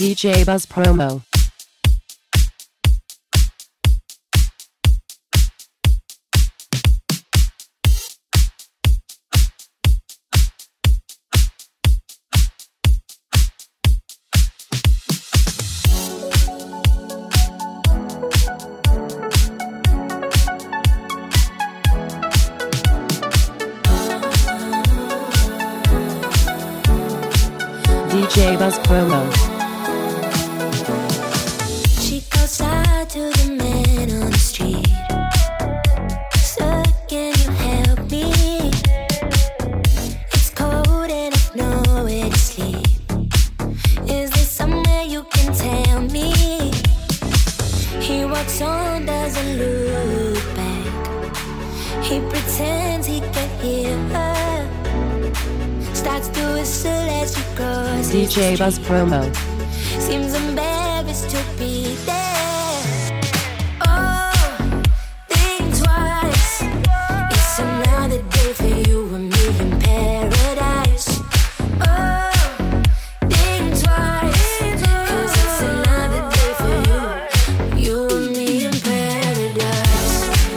DJ Buzz Promo. DJ Buzz Promo. She goes out to the man on the street. Sir, can you help me? It's cold and I've nowhere to sleep. Is there somewhere you can tell me? He walks on, doesn't look back. He pretends he can hear her. Starts to whistle as she cross DJ Buzz Promo. Seems embarrassed to be there. Oh, think twice. It's another day for you and me in paradise. Oh, think twice. 'Cause it's another day for you, you and me in paradise.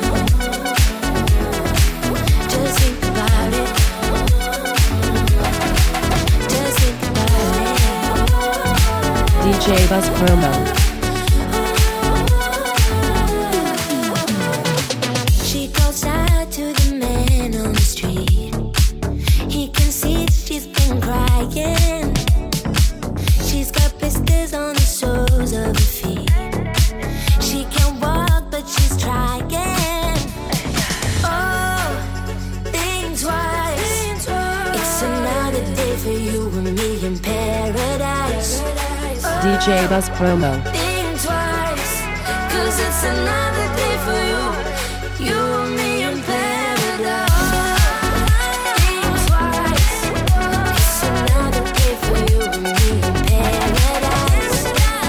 Just think about it. Just think about it. DJ Buzz Promo. She goes out to the man on the street. He can see she's been crying. She's got blisters on the soles of her feet. She can't walk, but she's trying. Oh, think twice. It's another day for you and me in paradise. DJ Buzz Promo. Think twice, 'cause it's another day for you, you and me in paradise. Think twice, it's another day for you and me in paradise.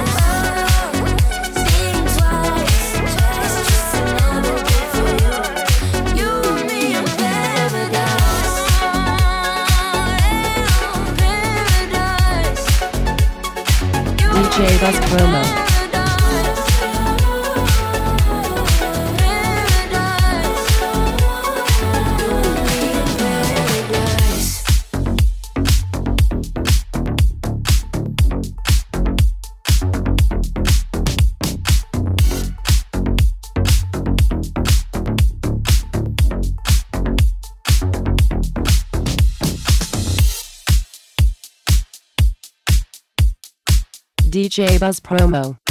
Think twice, it's just another day for you, you and me in paradise. Paradise. DJ Buzz Promo. DJ Buzz Promo.